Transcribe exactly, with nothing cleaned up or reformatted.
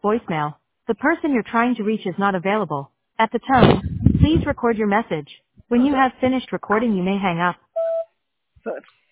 voicemail. The person you're trying to reach is not available. At the tone, please record your message. When you have finished recording, you may hang up.